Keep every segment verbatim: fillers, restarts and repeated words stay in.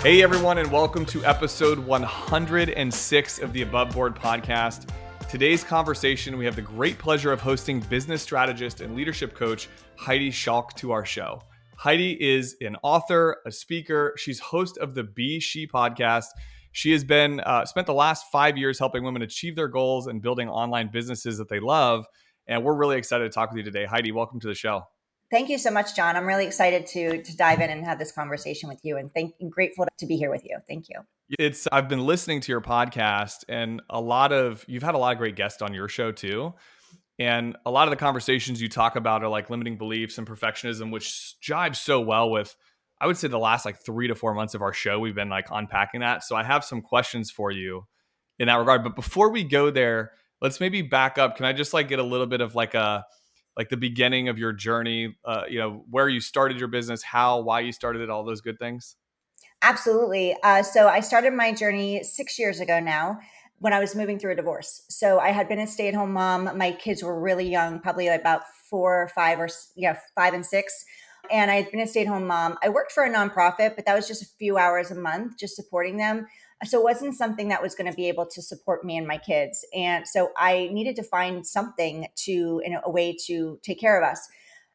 Hey everyone, and welcome to episode one hundred six of the Above Board podcast. Today's conversation, we have the great pleasure of hosting business strategist and leadership coach Heidi Schalk to our show. Heidi is an author, a speaker. She's host of the Be She podcast. She has been uh, spent the last five years helping women achieve their goals and building online businesses that they love. And we're really excited to talk with you today. Heidi, welcome to the show. Thank you so much, John. I'm really excited to to dive in and have this conversation with you, and thank and grateful to be here with you. Thank you. It's I've been listening to your podcast, and a lot of you've had a lot of great guests on your show too. And a lot of the conversations you talk about are like limiting beliefs and perfectionism, which jives so well with, I would say, the last like three to four months of our show. We've been like unpacking that. So I have some questions for you in that regard. But before we go there, let's maybe back up. Can I just like get a little bit of like a like the beginning of your journey, uh, you know, where you started your business, how, why you started it, all those good things? Absolutely. Uh, so I started my journey six years ago now when I was moving through a divorce. So I had been a stay-at-home mom. My kids were really young, probably about four or five or yeah, five and six. And I had been a stay-at-home mom. I worked for a nonprofit, but that was just a few hours a month, just supporting them. So it wasn't something that was going to be able to support me and my kids. And so I needed to find something to, in a way to take care of us.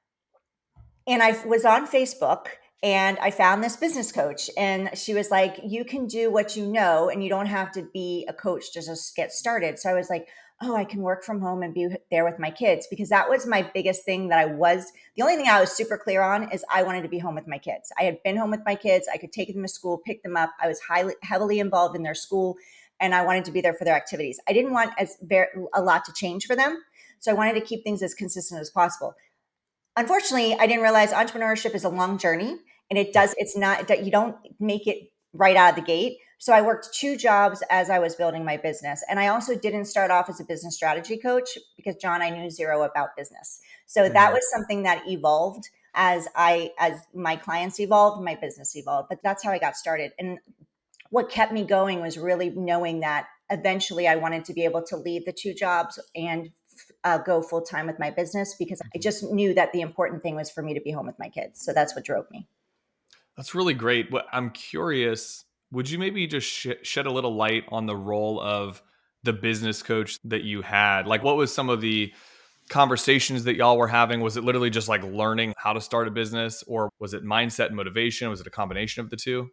And I was on Facebook and I found this business coach, and she was like, you can do what you know, and you don't have to be a coach to just get started. So I was like, oh, I can work from home and be there with my kids, because that was my biggest thing that I was, the only thing I was super clear on is I wanted to be home with my kids. I had been home with my kids. I could take them to school, pick them up. I was highly, heavily involved in their school, and I wanted to be there for their activities. I didn't want as very, a lot to change for them. So I wanted to keep things as consistent as possible. Unfortunately, I didn't realize entrepreneurship is a long journey, and it does, it's not that you don't make it right out of the gate. So I worked two jobs as I was building my business. And I also didn't start off as a business strategy coach because, John, I knew zero about business. So mm-hmm. that was something that evolved as I, as my clients evolved, my business evolved, but that's how I got started. And what kept me going was really knowing that eventually I wanted to be able to leave the two jobs and uh, go full time with my business, because I just knew that the important thing was for me to be home with my kids. So that's what drove me. That's really great. But I'm curious, would you maybe just sh- shed a little light on the role of the business coach that you had? Like, what was some of the conversations that y'all were having? Was it literally just like learning how to start a business, or was it mindset and motivation? Was it a combination of the two?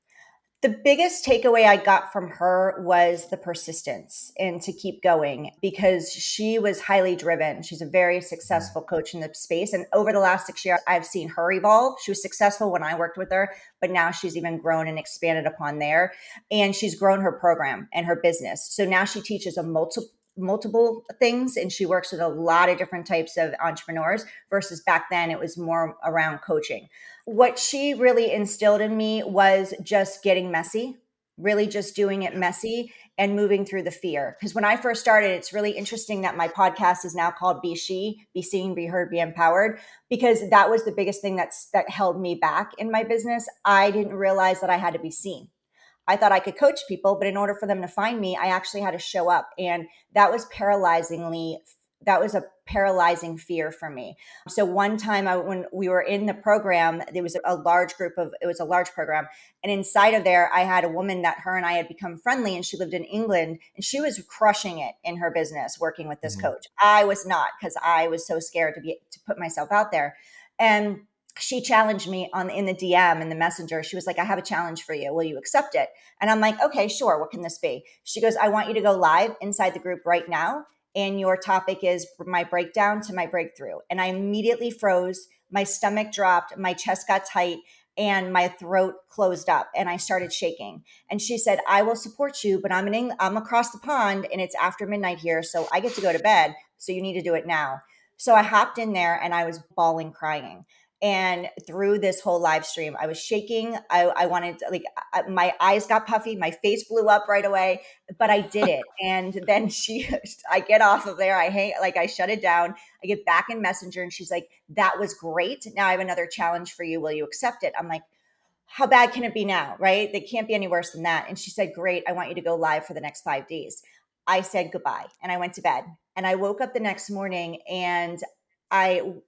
The biggest takeaway I got from her was the persistence and to keep going, because she was highly driven. She's a very successful coach in the space. And over the last six years, I've seen her evolve. She was successful when I worked with her, but now she's even grown and expanded upon there. And she's grown her program and her business. So now she teaches a multiple multiple things, and she works with a lot of different types of entrepreneurs, versus back then it was more around coaching. What she really instilled in me was just getting messy, really just doing it messy and moving through the fear. Because when I first started, it's really interesting that my podcast is now called Be She, Be Seen, Be Heard, Be Empowered, because that was the biggest thing that's that held me back in my business. I didn't realize that I had to be seen. I thought I could coach people, but in order for them to find me, I actually had to show up. And that was paralyzingly, that was a paralyzing fear for me. So one time I, when we were in the program, there was a large group of, it was a large program. And inside of there, I had a woman that her and I had become friendly, and she lived in England, and she was crushing it in her business working with this mm-hmm. coach. I was not, because I was so scared to be, to put myself out there. And she challenged me on in the D M in the messenger. She was like, I have a challenge for you. Will you accept it? And I'm like, okay, sure. What can this be? She goes, I want you to go live inside the group right now. And your topic is my breakdown to my breakthrough. And I immediately froze. My stomach dropped. My chest got tight and my throat closed up, and I started shaking. And she said, I will support you, but I'm in England, I'm across the pond, and it's after midnight here. So I get to go to bed. So you need to do it now. So I hopped in there and I was bawling, crying. And through this whole live stream, I was shaking. I, I wanted to, like, I, my eyes got puffy. My face blew up right away, but I did it. And then she, I get off of there. I hang, like, I shut it down. I get back in Messenger, and she's like, that was great. Now I have another challenge for you. Will you accept it? I'm like, how bad can it be now? Right? They can't be any worse than that. And she said, great. I want you to go live for the next five days. I said goodbye and I went to bed, and I woke up the next morning, and I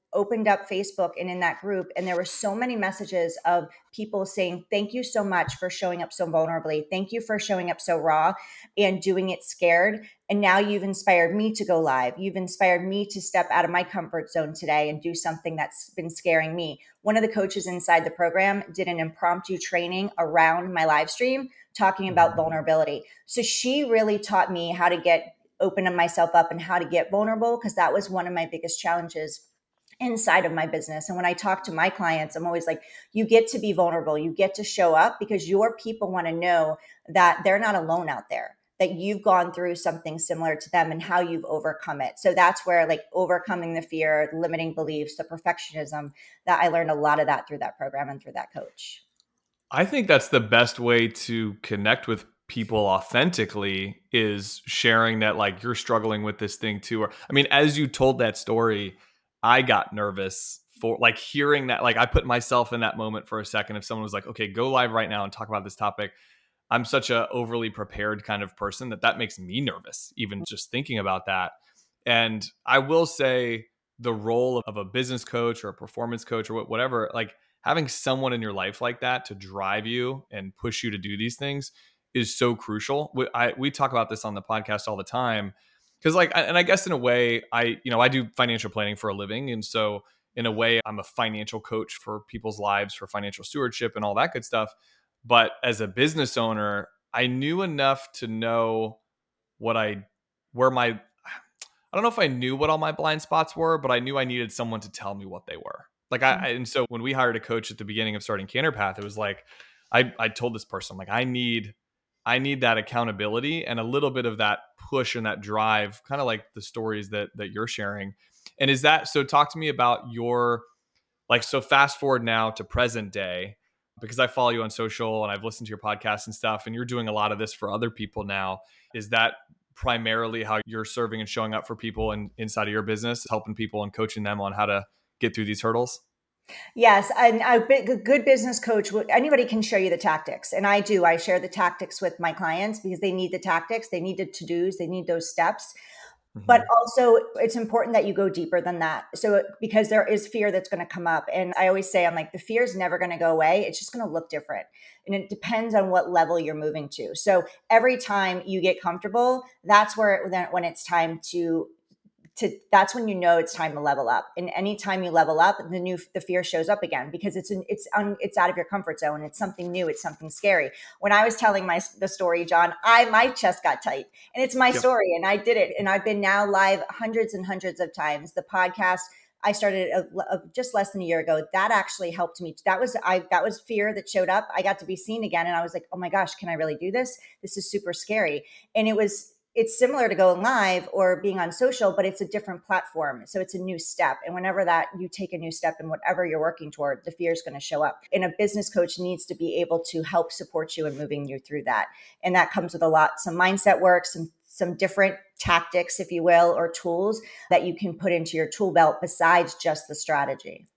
opened up Facebook and in that group, and there were so many messages of people saying, thank you so much for showing up so vulnerably. Thank you for showing up so raw and doing it scared. And now you've inspired me to go live. You've inspired me to step out of my comfort zone today and do something that's been scaring me. One of the coaches inside the program did an impromptu training around my live stream talking about vulnerability. So she really taught me how to get open myself up and how to get vulnerable, because that was one of my biggest challenges inside of my business. And when I talk to my clients, I'm always like, you get to be vulnerable. You get to show up because your people want to know that they're not alone out there, that you've gone through something similar to them and how you've overcome it. So that's where like overcoming the fear, the limiting beliefs, the perfectionism, that I learned a lot of that through that program and through that coach. I think that's the best way to connect with people authentically, is sharing that like you're struggling with this thing too. Or, I mean, as you told that story, I got nervous for like hearing that. Like I put myself in that moment for a second. If someone was like, okay, go live right now and talk about this topic, I'm such a overly prepared kind of person that that makes me nervous, even just thinking about that. And I will say the role of a business coach or a performance coach or whatever, like having someone in your life like that to drive you and push you to do these things is so crucial. We, I, we talk about this on the podcast all the time because like, and I guess in a way I, you know, I do financial planning for a living. And so in a way I'm a financial coach for people's lives, for financial stewardship and all that good stuff. But as a business owner, I knew enough to know what I, where my, I don't know if I knew what all my blind spots were, but I knew I needed someone to tell me what they were. Like I, I and so when we hired a coach at the beginning of starting CanterPath, it was like, I, I told this person, like, I need, I need that accountability and a little bit of that push and that drive, kind of like the stories that, that you're sharing. And is that, so talk to me about your, like, so fast forward now to present day, because I follow you on social and I've listened to your podcast and stuff, and you're doing a lot of this for other people now. Is that primarily how you're serving and showing up for people and inside of your business, helping people and coaching them on how to get through these hurdles? Yes, and a good business coach, anybody can show you the tactics. And I do. I share the tactics with my clients because they need the tactics. They need the to-dos. They need those steps. Mm-hmm. But also it's important that you go deeper than that. So because there is fear that's going to come up. And I always say, I'm like, the fear is never going to go away. It's just going to look different. And it depends on what level you're moving to. So every time you get comfortable, that's where it, when it's time to To, that's when you know it's time to level up. And anytime you level up, the new the fear shows up again because it's an, it's un, it's out of your comfort zone. It's something new. It's something scary. When I was telling my the story, John, I my chest got tight, and it's my yep. story, and I did it, and I've been now live hundreds and hundreds of times. The podcast I started a, a, just less than a year ago. That actually helped me. That was I that was fear that showed up. I got to be seen again, and I was like, oh my gosh, can I really do this? This is super scary, and it was. It's similar to going live or being on social, but it's a different platform. So it's a new step. And whenever that you take a new step in whatever you're working toward, the fear is going to show up. And a business coach needs to be able to help support you in moving you through that. And that comes with a lot, some mindset work, some some different tactics, if you will, or tools that you can put into your tool belt besides just the strategy.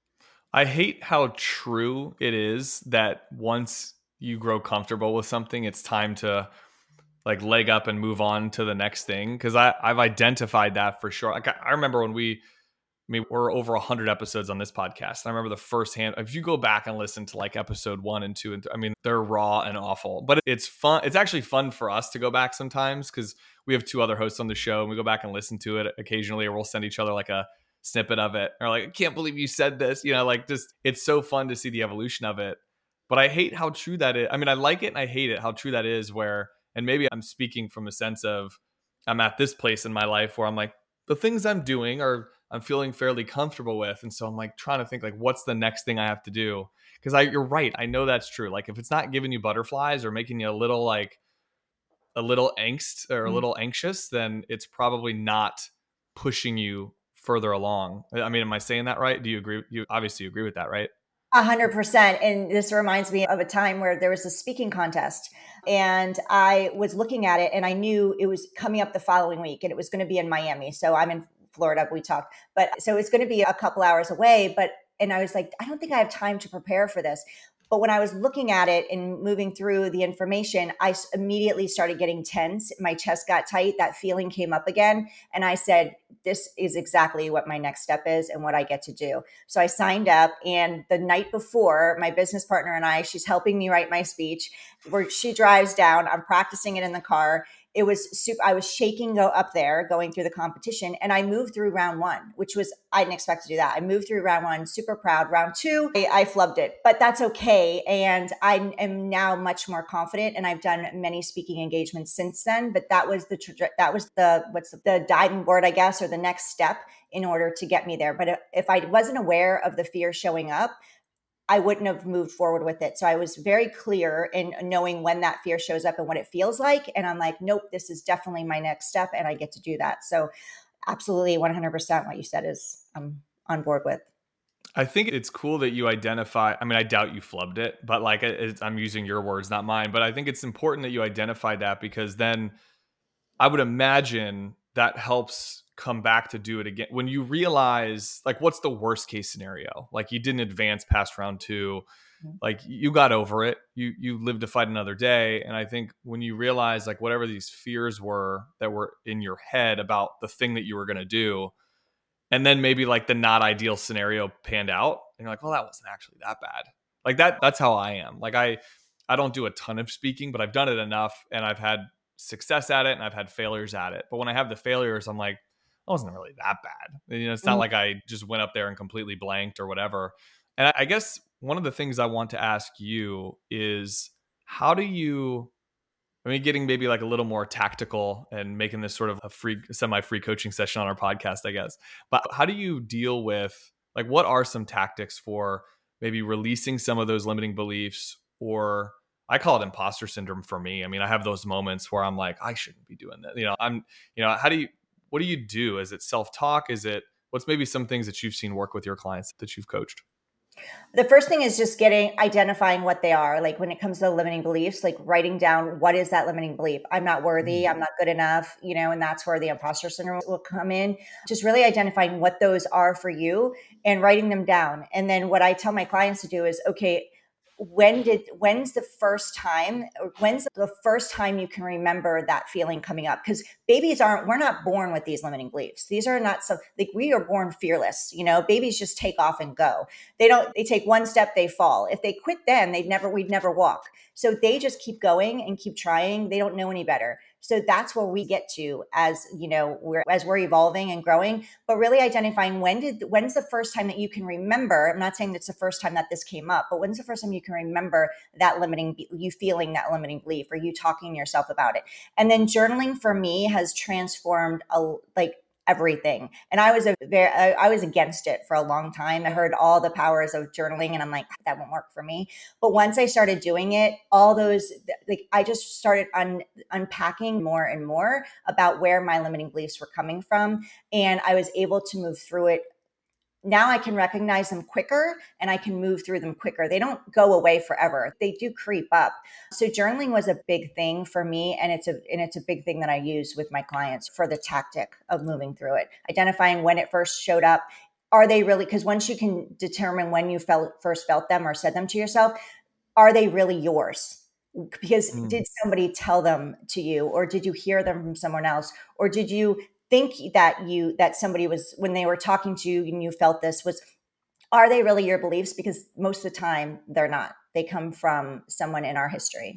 I hate how true it is that once you grow comfortable with something, it's time to like leg up and move on to the next thing. Cause I, I've identified that for sure. Like I, I remember when we, I mean, we're over a hundred episodes on this podcast. And I remember the first hand, if you go back and listen to like episode one and two, and th- I mean, they're raw and awful, but it's fun. It's actually fun for us to go back sometimes because we have two other hosts on the show and we go back and listen to it occasionally, or we'll send each other like a snippet of it. Or like, I can't believe you said this, you know, like just, it's so fun to see the evolution of it. But I hate how true that is. I mean, I like it and I hate it, how true that is, where, and maybe I'm speaking from a sense of I'm at this place in my life where I'm like, the things I'm doing are I'm feeling fairly comfortable with. And so I'm like trying to think like, what's the next thing I have to do? Because I, you're right. I know that's true. Like if it's not giving you butterflies or making you a little like a little angst or a little anxious, then it's probably not pushing you further along. I mean, am I saying that right? Do you agree? You obviously agree with that, right? A hundred percent. And this reminds me of a time where there was a speaking contest and I was looking at it and I knew it was coming up the following week and it was going to be in Miami. So I'm in Florida, we talked, but so it's going to be a couple hours away, but, and I was like, I don't think I have time to prepare for this. But when I was looking at it and moving through the information, I immediately started getting tense. My chest got tight. That feeling came up again. And I said, this is exactly what my next step is and what I get to do. So I signed up, and the night before, my business partner and I, she's helping me write my speech, where she drives down, I'm practicing it in the car. It was super, I was shaking go up there going through the competition, and I moved through round one, which was, I didn't expect to do that. I moved through round one, super proud. Round two, I, I flubbed it, but that's okay. And I am now much more confident, and I've done many speaking engagements since then, but that was the, traje- that was the, what's the, the diving board, I guess, or the next step in order to get me there. But if I wasn't aware of the fear showing up, I wouldn't have moved forward with it. So I was very clear in knowing when that fear shows up and what it feels like. And I'm like, nope, this is definitely my next step, and I get to do that. So absolutely one hundred percent what you said is I'm on board with. I think it's cool that you identify. I mean, I doubt you flubbed it, but like it, I'm using your words, not mine. But I think it's important that you identify that, because then I would imagine that helps come back to do it again. When you realize, like, what's the worst case scenario? Like, you didn't advance past round two, like you got over it. You you lived to fight another day. And I think when you realize, like, whatever these fears were that were in your head about the thing that you were going to do, and then maybe like the not ideal scenario panned out, and you're like, well, that wasn't actually that bad. Like that, that's how I am. Like I, I don't do a ton of speaking, but I've done it enough, and I've had success at it, and I've had failures at it. But when I have the failures, I'm like, it wasn't really that bad. You know, it's not Mm-hmm. like I just went up there and completely blanked or whatever. And I, I guess one of the things I want to ask you is, how do you, I mean, getting maybe like a little more tactical and making this sort of a free, semi-free coaching session on our podcast, I guess. But how do you deal with, like, what are some tactics for maybe releasing some of those limiting beliefs, or I call it imposter syndrome for me. I mean, I have those moments where I'm like, I shouldn't be doing that. You know, I'm, you know, how do you, what do you do? Is it self-talk? Is it, what's maybe some things that you've seen work with your clients that you've coached? The first thing is just getting, identifying what they are. Like when it comes to limiting beliefs, like writing down, what is that limiting belief? I'm not worthy. I'm not good enough, you know, and that's where the imposter syndrome will come in. Just really identifying what those are for you and writing them down. And then what I tell my clients to do is, okay, when did when's the first time or when's the first time you can remember that feeling coming up? Because babies aren't, we're not born with these limiting beliefs. These are not so, like, we are born fearless. You know, babies just take off and go. They don't, they take one step, they fall. If they quit then, they'd never, we'd never walk. So they just keep going and keep trying. They don't know any better. So that's where we get to, as you know, we're as we're evolving and growing, but really identifying when did when's the first time that you can remember. I'm not saying it's the first time that this came up, but when's the first time you can remember that limiting, you feeling that limiting belief, or you talking to yourself about it. And then journaling for me has transformed a, like everything. And I was a very, I, I was against it for a long time. I heard all the powers of journaling, and I'm like, that won't work for me. But once I started doing it, all those, like, I just started un, unpacking more and more about where my limiting beliefs were coming from. And I was able to move through it. Now I can recognize them quicker, and I can move through them quicker. They don't go away forever. They do creep up. So journaling was a big thing for me. And it's a, and it's a big thing that I use with my clients for the tactic of moving through it, identifying when it first showed up. Are they really, because once you can determine when you felt first felt them or said them to yourself, are they really yours? Because Mm. did somebody tell them to you, or did you hear them from someone else, or did you think that you that somebody was, when they were talking to you and you felt this, was, are they really your beliefs? Because most of the time they're not. They come from someone in our history.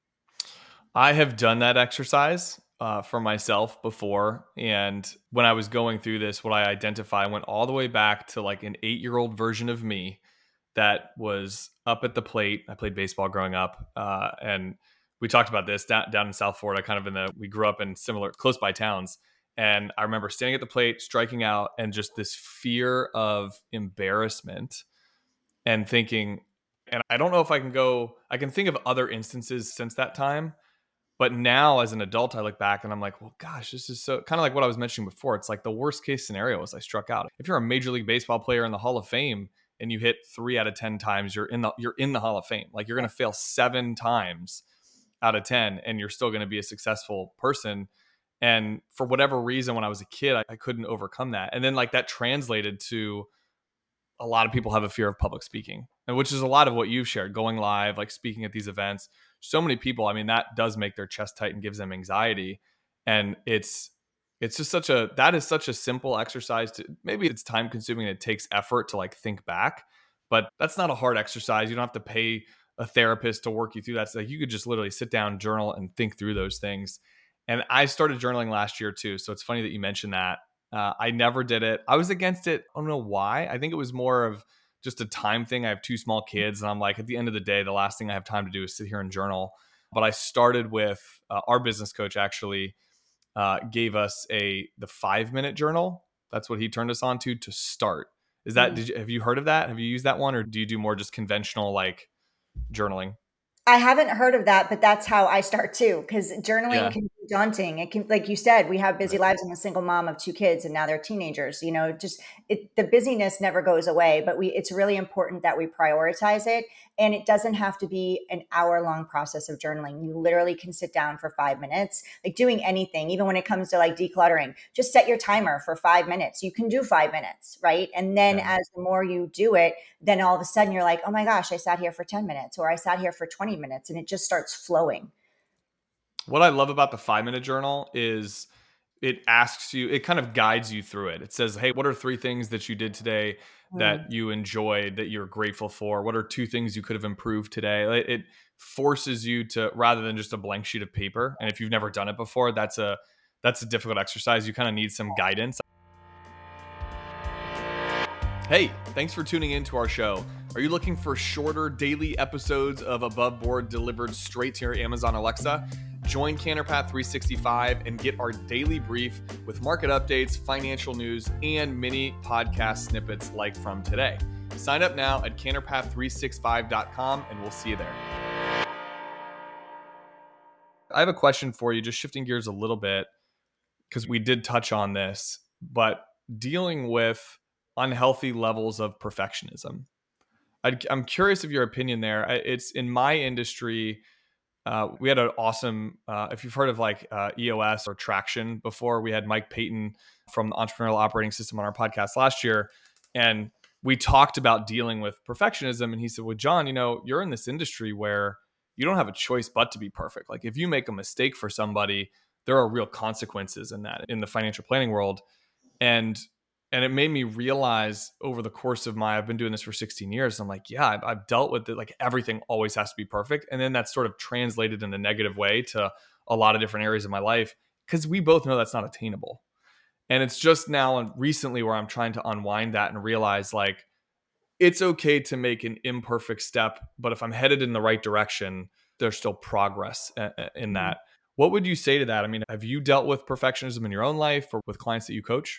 I have done that exercise uh, for myself before. And when I was going through this, what I identified went all the way back to like an eight year old version of me that was up at the plate. I played baseball growing up. Uh, and we talked about this down, down in South Florida, kind of in the, we grew up in similar close by towns. And I remember standing at the plate, striking out, and just this fear of embarrassment, and thinking, and I don't know if I can go, I can think of other instances since that time. But now as an adult, I look back and I'm like, well, gosh, this is so kind of like what I was mentioning before. It's like the worst case scenario is I struck out. If you're a Major League Baseball player in the Hall of Fame and you hit three out of ten times, you're in the, you're in the Hall of Fame. Like, you're going to fail seven times out of ten and you're still going to be a successful person. And for whatever reason, when I was a kid, I, I couldn't overcome that. And then like that translated to, a lot of people have a fear of public speaking. And which is a lot of what you've shared, going live, like speaking at these events. So many people, I mean, that does make their chest tight and gives them anxiety. And it's it's just such a that is such a simple exercise to maybe it's time consuming and it takes effort to like think back, but that's not a hard exercise. You don't have to pay a therapist to work you through that. So like you could just literally sit down, journal, and think through those things. And I started journaling last year too. So it's funny that you mentioned that. Uh, I never did it. I was against it. I don't know why. I think it was more of just a time thing. I have two small kids, and I'm like, at the end of the day, the last thing I have time to do is sit here and journal. But I started with uh, our business coach actually uh, gave us a the five minute journal. That's what he turned us on to to start. Is that, did you, have you heard of that? Have you used that one, or do you do more just conventional like journaling? I haven't heard of that, but that's how I start too. Because journaling Yeah. can be daunting. It can, like you said, we have busy Right. lives. I'm a single mom of two kids, and now they're teenagers. You know, just it, the busyness never goes away. But we, it's really important that we prioritize it, and it doesn't have to be an hour long process of journaling. You literally can sit down for five minutes, like doing anything, even when it comes to like decluttering. Just set your timer for five minutes. You can do five minutes, right? And then Yeah. as the more you do it, then all of a sudden you're like, oh my gosh, I sat here for ten minutes, or I sat here for twenty minutes, and it just starts flowing. What I love about the five minute journal is it asks you, it kind of guides you through it. It says, hey, what are three things that you did today that Mm. you enjoyed, that you're grateful for? What are two things you could have improved today? It, it forces you to, rather than just a blank sheet of paper. And if you've never done it before, that's a that's a difficult exercise. You kind of need some guidance. Hey, thanks for tuning in to our show. Are you looking for shorter daily episodes of Above Board delivered straight to your Amazon Alexa? Join CanterPath three sixty-five and get our daily brief with market updates, financial news, and mini podcast snippets like from today. Sign up now at canter path three sixty-five dot com and we'll see you there. I have a question for you, just shifting gears a little bit, because we did touch on this, but dealing with unhealthy levels of perfectionism. I'd, I'm curious of your opinion there. It's in my industry. Uh, we had an awesome, uh, if you've heard of like uh, E O S or Traction before, we had Mike Payton from the Entrepreneurial Operating System on our podcast last year. And we talked about dealing with perfectionism. And he said, well, John, you know, you're in this industry where you don't have a choice but to be perfect. Like if you make a mistake for somebody, there are real consequences in that in the financial planning world. And and it made me realize over the course of my, I've been doing this for sixteen years. I'm like, yeah, I've, I've dealt with it. Like everything always has to be perfect. And then that's sort of translated in a negative way to a lot of different areas of my life because we both know that's not attainable. And it's just now and recently where I'm trying to unwind that and realize like, it's okay to make an imperfect step, but if I'm headed in the right direction, there's still progress in that. What would you say to that? I mean, have you dealt with perfectionism in your own life or with clients that you coach?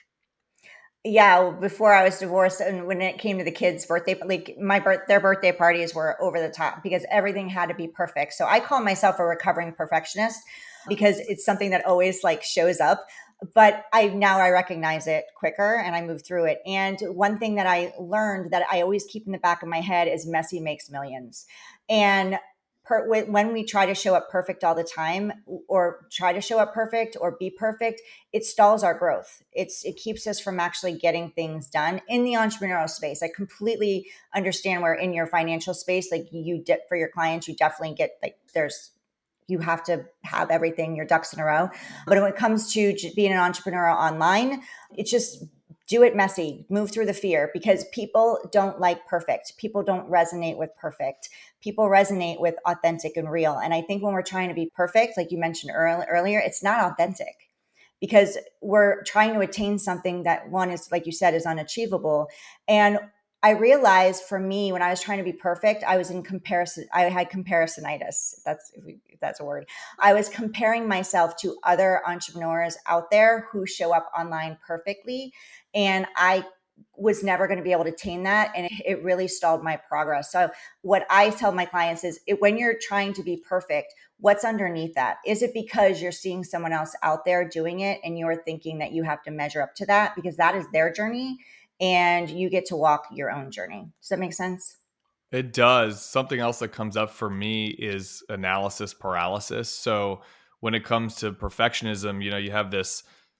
Yeah, before I was divorced, and when it came to the kids' birthday, like my birth, their birthday parties were over the top because everything had to be perfect. So I call myself a recovering perfectionist because it's something that always like shows up. But I now I recognize it quicker and I move through it. And one thing that I learned that I always keep in the back of my head is messy makes millions. And per, when we try to show up perfect all the time, or try to show up perfect or be perfect, it stalls our growth. It's it keeps us from actually getting things done in the entrepreneurial space. I completely understand where in your financial space, like you did for your clients, you definitely get like there's you have to have everything, your ducks in a row. But when it comes to being an entrepreneur online, it's just do it messy, move through the fear, because people don't like perfect. People don't resonate with perfect. People resonate with authentic and real. And I think when we're trying to be perfect, like you mentioned earlier, it's not authentic because we're trying to attain something that one is, like you said, is unachievable. And I realized for me, when I was trying to be perfect, I was in comparison. I had comparisonitis. If that's if, we, if that's a word. I was comparing myself to other entrepreneurs out there who show up online perfectly, and I was never going to be able to attain that, and it, it really stalled my progress. So, what I tell my clients is, it, when you're trying to be perfect, what's underneath that? Is it because you're seeing someone else out there doing it, and you're thinking that you have to measure up to that because that is their journey? And you get to walk your own journey. Does that make sense? It does. Something else that comes up for me is analysis paralysis. So when it comes to perfectionism, you know, you have this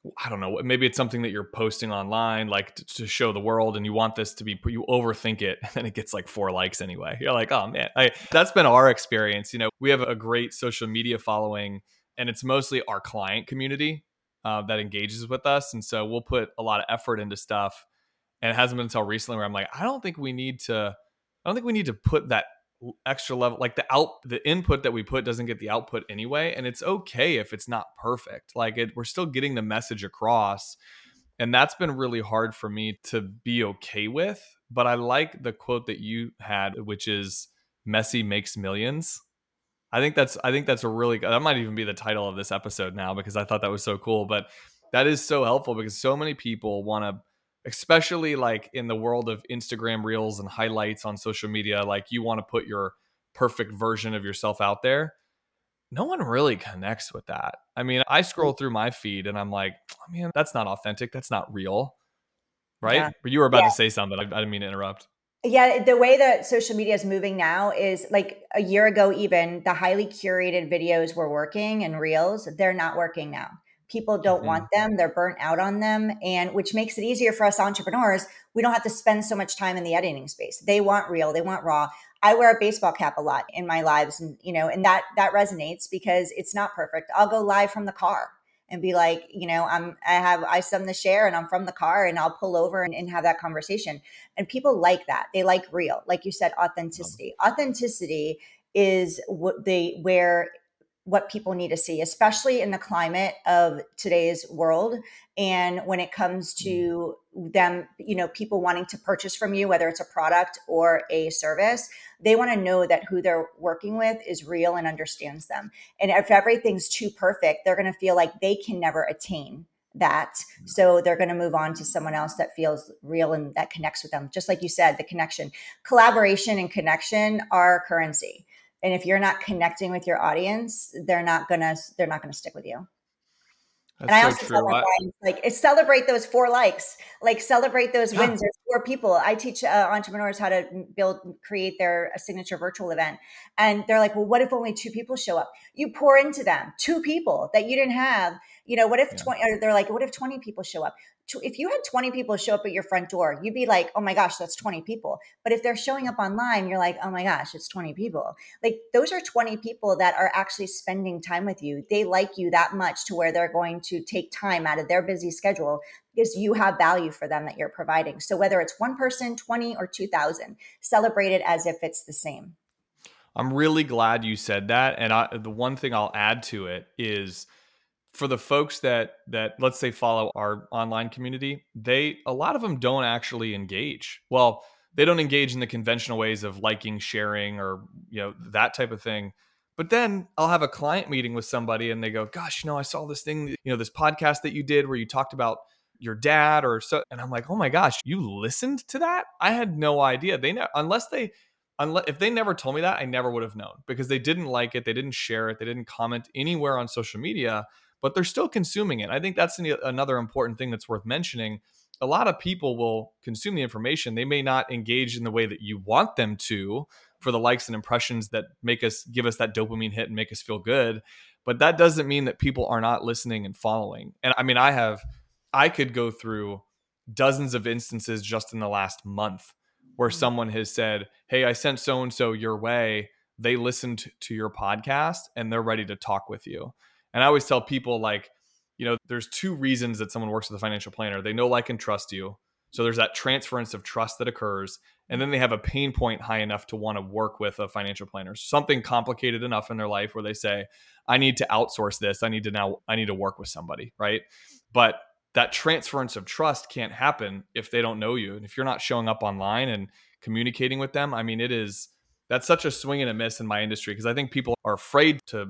I don't know, maybe it's something that you're posting online, like to, to show the world, and you want this to be, you overthink it, and then it gets like four likes anyway. You're like, oh man, I, that's been our experience. You know, we have a great social media following, and it's mostly our client community uh, that engages with us. And so we'll put a lot of effort into stuff. And it hasn't been until recently where I'm like, I don't think we need to, I don't think we need to put that extra level, like the out, the input that we put doesn't get the output anyway. And it's okay if it's not perfect. Like it, we're still getting the message across. And that's been really hard for me to be okay with. But I like the quote that you had, which is messy makes millions. I think that's, I think that's a really good, that might even be the title of this episode now, because I thought that was so cool. But that is so helpful because so many people want to, especially like in the world of Instagram reels and highlights on social media, like you want to put your perfect version of yourself out there. No one really connects with that. I mean, I scroll through my feed and I'm like, oh, man, that's not authentic. That's not real. Right? Yeah. But you were about Yeah. to say something. I, I didn't mean to interrupt. Yeah, the way that social media is moving now is like a year ago, even the highly curated videos were working and reels, they're not working now. People don't Mm-hmm. want them. They're burnt out on them. And which makes it easier for us entrepreneurs. We don't have to spend so much time in the editing space. They want real, they want raw. I wear a baseball cap a lot in my lives. And, you know, and that, that resonates because it's not perfect. I'll go live from the car and be like, you know, I'm, I have, I send the share and I'm from the car and I'll pull over and, and have that conversation. And people like that. They like real, like you said, authenticity. Authenticity is what they, where, what people need to see, especially in the climate of today's world. And when it comes to them, you know, people wanting to purchase from you, whether it's a product or a service, they want to know that who they're working with is real and understands them. And if everything's too perfect, they're going to feel like they can never attain that. So they're going to move on to someone else that feels real and that connects with them. Just like you said, the connection, collaboration and connection are currency. And if you're not connecting with your audience, they're not gonna they're not gonna stick with you. That's And I so also tell true. my I, clients, like, it's celebrate those four likes, like celebrate those yeah. wins. There's four people. I teach uh, entrepreneurs how to build, create their a signature virtual event. And they're like, well, what if only two people show up? You pour into them, two people that you didn't have. You know, what if Yeah. twenty, or they're like, what if twenty people show up? If you had twenty people show up at your front door, you'd be like, oh my gosh, that's twenty people. But if they're showing up online, you're like, oh my gosh, it's twenty people. Like those are twenty people that are actually spending time with you. They like you that much to where they're going to take time out of their busy schedule because you have value for them that you're providing. So whether it's one person, twenty or two thousand, celebrate it as if it's the same. I'm really glad you said that. And I, the one thing I'll add to it is, for the folks that that let's say follow our online community, they a lot of them don't actually engage. Well, they don't engage in the conventional ways of liking, sharing, or you know that type of thing. But then I'll have a client meeting with somebody and they go, "Gosh, you know, I saw this thing, you know, this podcast that you did where you talked about your dad or so," and I'm like, "Oh my gosh, you listened to that? I had no idea." They ne- unless they unless if they never told me that, I never would have known because they didn't like it, they didn't share it, they didn't comment anywhere on social media, but they're still consuming it. I think that's an, another important thing that's worth mentioning. A lot of people will consume the information. They may not engage in the way that you want them to for the likes and impressions that make us give us that dopamine hit and make us feel good. But that doesn't mean that people are not listening and following. And I mean, I have, I could go through dozens of instances just in the last month where someone has said, "Hey, I sent so and so your way. They listened to your podcast and they're ready to talk with you." And I always tell people, like, you know, there's two reasons that someone works with a financial planner. They know, like, and trust you. So there's that transference of trust that occurs. And then they have a pain point high enough to want to work with a financial planner, something complicated enough in their life where they say, I need to outsource this. I need to now, I need to work with somebody. Right. But that transference of trust can't happen if they don't know you. And if you're not showing up online and communicating with them, I mean, it is, that's such a swing and a miss in my industry because I think people are afraid to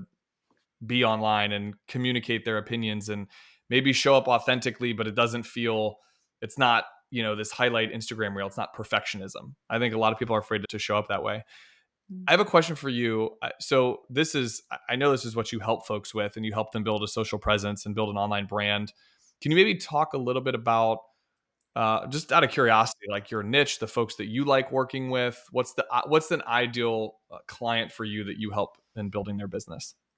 be online and communicate their opinions and maybe show up authentically, but it doesn't feel, it's not, you know, this highlight Instagram reel. It's not perfectionism. I think a lot of people are afraid to show up that way. I have a question for you. So this is, I know this is what you help folks with, and you help them build a social presence and build an online brand. Can you maybe talk a little bit about, uh, just out of curiosity, like your niche, the folks that you like working with? What's the what's an ideal uh, client for you that you help in building their business?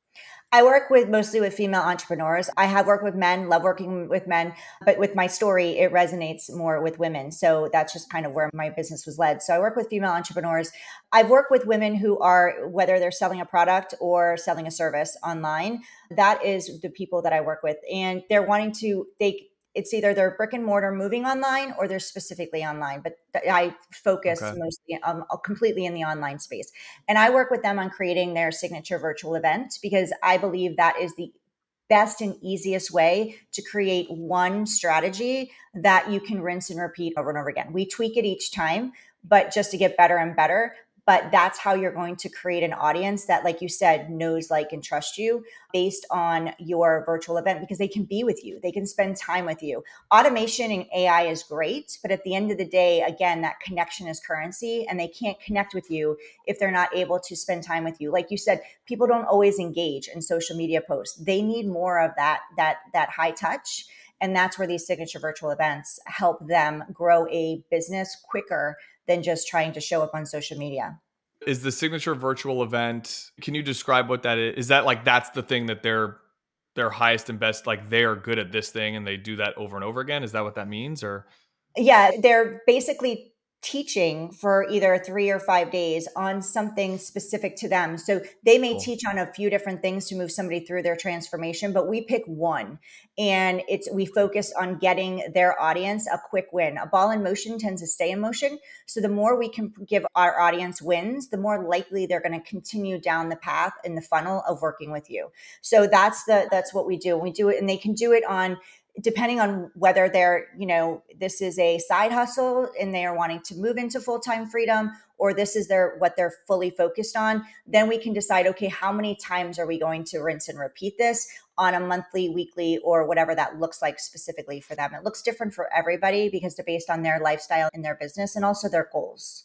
I work with mostly with female entrepreneurs. I have worked with men, love working with men, but with my story, it resonates more with women. So that's just kind of where my business was led. So I work with female entrepreneurs. I've worked with women who are, whether they're selling a product or selling a service online, that is the people that I work with. And they're wanting to, they, it's either they're brick and mortar moving online or they're specifically online, but I focus Okay. mostly um, completely in the online space. And I work with them on creating their signature virtual event because I believe that is the best and easiest way to create one strategy that you can rinse and repeat over and over again. We tweak it each time, but just to get better and better. But that's how you're going to create an audience that, like you said, knows, like, and trust you based on your virtual event because they can be with you. They can spend time with you. Automation and A I is great, but at the end of the day, again, that connection is currency and they can't connect with you if they're not able to spend time with you. Like you said, people don't always engage in social media posts. They need more of that, that, that high touch. And that's where these signature virtual events help them grow a business quicker than just trying to show up on social media. Is the signature virtual event, can you describe what that is? Is that like, that's the thing that they're, their highest and best, like they are good at this thing and they do that over and over again? Is that what that means? Or Yeah, they're basically teaching for either three or five days on something specific to them. So they may cool. teach on a few different things to move somebody through their transformation, but we pick one and it's we focus on getting their audience a quick win. A ball in motion tends to stay in motion. So the more we can give our audience wins, the more likely they're going to continue down the path in the funnel of working with you. So that's the that's what we do. We do it and they can do it on depending on whether they're, you know, this is a side hustle and they are wanting to move into full-time freedom, or this is their what they're fully focused on, then we can decide, okay, how many times are we going to rinse and repeat this on a monthly, weekly, or whatever that looks like specifically for them. It looks different for everybody because they're based on their lifestyle and their business and also their goals.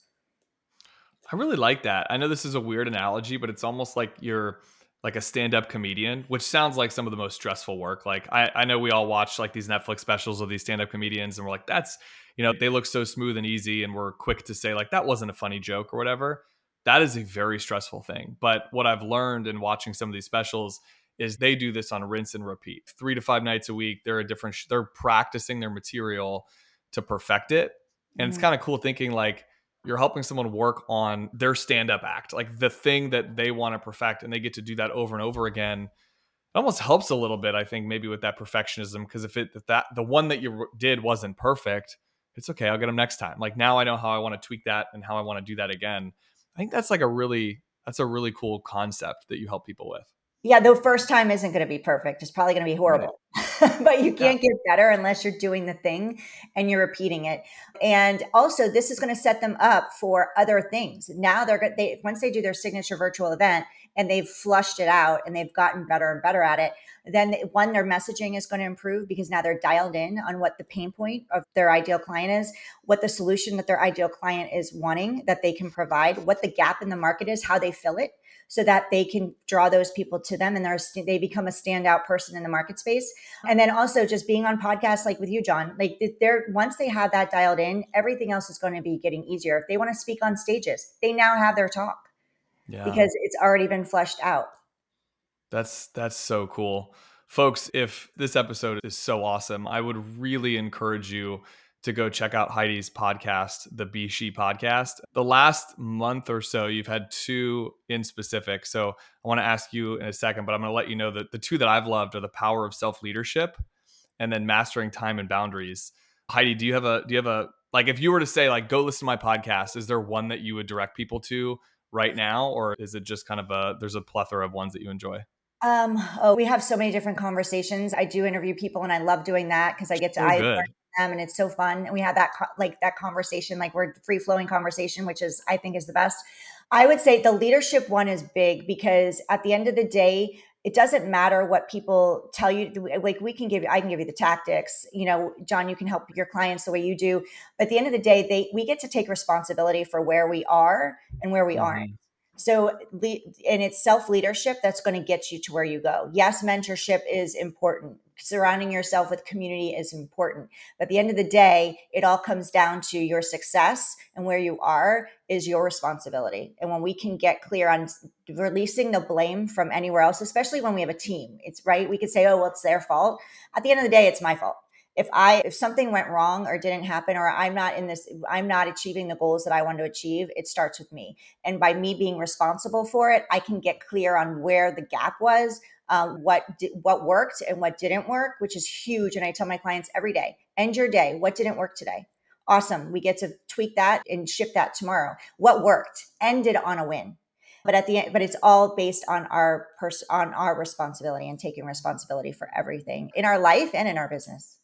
I really like that. I know this is a weird analogy, but it's almost like you're like a stand-up comedian, which sounds like some of the most stressful work. Like I, I know we all watch like these Netflix specials of these stand-up comedians and we're like, that's, you know, they look so smooth and easy. And we're quick to say like, that wasn't a funny joke or whatever. That is a very stressful thing. But what I've learned in watching some of these specials is they do this on rinse and repeat three to five nights a week. They're a different, sh- they're practicing their material to perfect it. And it's Mhm. kind of cool thinking like, you're helping someone work on their stand-up act, like the thing that they want to perfect, and they get to do that over and over again. It almost helps a little bit, I think, maybe with that perfectionism, because if it if that the one that you did wasn't perfect, it's okay. I'll get them next time. Like now I know how I want to tweak that and how I want to do that again. I think that's like a really that's a really cool concept that you help people with. Yeah, the first time isn't going to be perfect. It's probably going to be Right. horrible, but you Yeah. can't get better unless you're doing the thing and you're repeating it. And also, this is going to set them up for other things. Now they're going they once they do their signature virtual event and they've flushed it out and they've gotten better and better at it. Then one, their messaging is going to improve because now they're dialed in on what the pain point of their ideal client is, what the solution that their ideal client is wanting that they can provide, what the gap in the market is, how they fill it, so that they can draw those people to them and they're, they become a standout person in the market space. And then also just being on podcasts like with you, John, like they're, once they have that dialed in, everything else is going to be getting easier. If they want to speak on stages, they now have their talk Yeah. because it's already been fleshed out. That's that's so cool. Folks, if this episode is so awesome, I would really encourage you to go check out Heidi's podcast, the Be She podcast. The last month or so, you've had two in specific. So I want to ask you in a second, but I'm going to let you know that the two that I've loved are the power of self-leadership and then mastering time and boundaries. Heidi, do you have a do you have a like if you were to say like go listen to my podcast, is there one that you would direct people to right now, or is it just kind of a there's a plethora of ones that you enjoy? Um, oh, we have so many different conversations. I do interview people and I love doing that because I get to So I learn good. from them and it's so fun. And we have that co- like that conversation, like we're free flowing conversation, which is I think is the best. I would say the leadership one is big because at the end of the day, it doesn't matter what people tell you. Like we can give you, I can give you the tactics. You know, John, you can help your clients the way you do. But at the end of the day, they we get to take responsibility for where we are and where we aren't. Mhm. So, and it's self leadership that's going to get you to where you go. Yes, mentorship is important, surrounding yourself with community is important. But at the end of the day, it all comes down to your success, and where you are is your responsibility. And when we can get clear on releasing the blame from anywhere else, especially when we have a team, it's right. We could say, oh, well, it's their fault. At the end of the day, it's my fault. If I, if something went wrong or didn't happen, or I'm not in this, I'm not achieving the goals that I want to achieve, it starts with me. And by me being responsible for it, I can get clear on where the gap was, um, what di- what worked and what didn't work, which is huge. And I tell my clients every day, end your day. What didn't work today? Awesome. We get to tweak that and ship that tomorrow. What worked? Ended on a win. But at the end, but it's all based on our pers- on our responsibility and taking responsibility for everything in our life and in our business.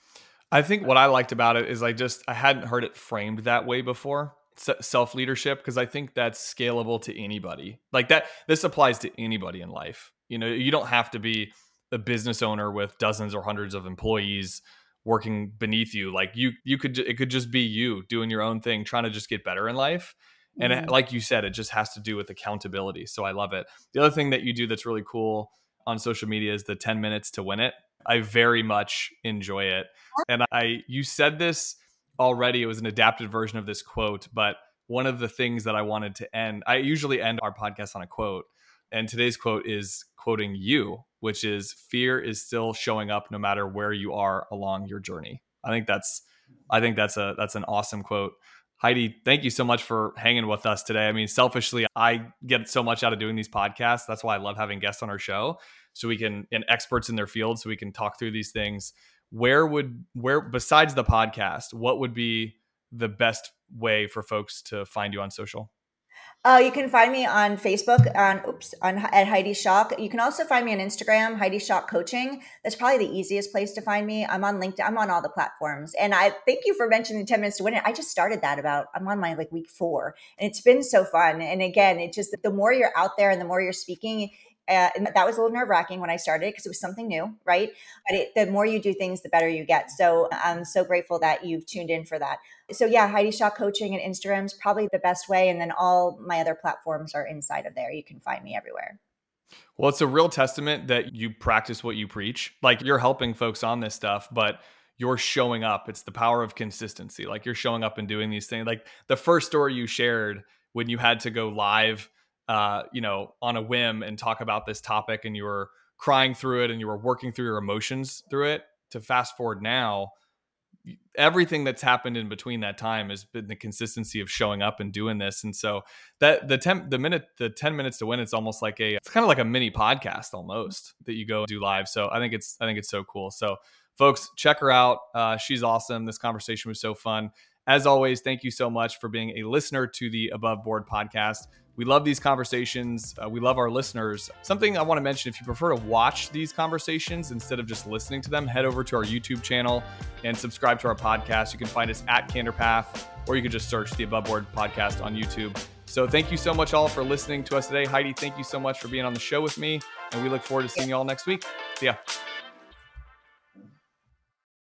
I think what I liked about it is I just, I hadn't heard it framed that way before, self-leadership, because I think that's scalable to anybody. Like that, this applies to anybody in life. You know, you don't have to be a business owner with dozens or hundreds of employees working beneath you. Like you, you could, it could just be you doing your own thing, trying to just get better in life. And mm-hmm. like you said, it just has to do with accountability. So I love it. The other thing that you do that's really cool on social media is the ten minutes to win it. I very much enjoy it. And I, you said this already, it was an adapted version of this quote, but one of the things that I wanted to end, I usually end our podcast on a quote. And today's quote is quoting you, which is, fear is still showing up no matter where you are along your journey. I think that's, I think that's a, that's an awesome quote. Heidi, thank you so much for hanging with us today. I mean, selfishly, I get so much out of doing these podcasts. That's why I love having guests on our show, so we can, and experts in their field, so we can talk through these things. Where would, where, besides the podcast, what would be the best way for folks to find you on social? Uh, you can find me on Facebook on oops on at Heidi Schock. You can also find me on Instagram, Heidi Schock Coaching. That's probably the easiest place to find me. I'm on LinkedIn. I'm on all the platforms. And I thank you for mentioning ten minutes to win it. I just started that about, I'm on my like week four, and it's been so fun. And again, it just, the more you're out there and the more you're speaking, Uh, and that was a little nerve wracking when I started because it was something new, right? But it, the more you do things, the better you get. So I'm so grateful that you've tuned in for that. So yeah, Heidi Schock Coaching and Instagram is probably the best way. And then all my other platforms are inside of there. You can find me everywhere. Well, it's a real testament that you practice what you preach. Like, you're helping folks on this stuff, but you're showing up. It's the power of consistency. Like, you're showing up and doing these things. Like the first story you shared when you had to go live uh, you know, on a whim and talk about this topic, and you were crying through it and you were working through your emotions through it, to fast forward now, everything that's happened in between that time has been the consistency of showing up and doing this. And so that the ten, the minute, the ten minutes to win, it's almost like a, it's kind of like a mini podcast almost that you go do live. So I think it's, I think it's so cool. So folks, check her out. Uh, she's awesome. This conversation was so fun. As always, thank you so much for being a listener to the Above Board podcast. We love these conversations. Uh, we love our listeners. Something I want to mention, if you prefer to watch these conversations instead of just listening to them, head over to our YouTube channel and subscribe to our podcast. You can find us at Candor Path, or you can just search the Above Board podcast on YouTube. So thank you so much all for listening to us today. Heidi, thank you so much for being on the show with me, and we look forward to seeing you all next week. See ya.